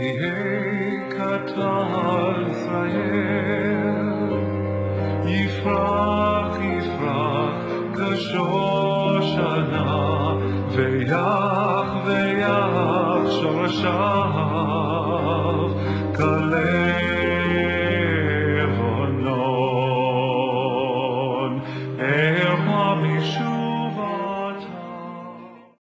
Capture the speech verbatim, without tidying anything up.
יהיה קטר ישראל, יפרח יפרח כשושנה, ויח ויח שורשיו כלב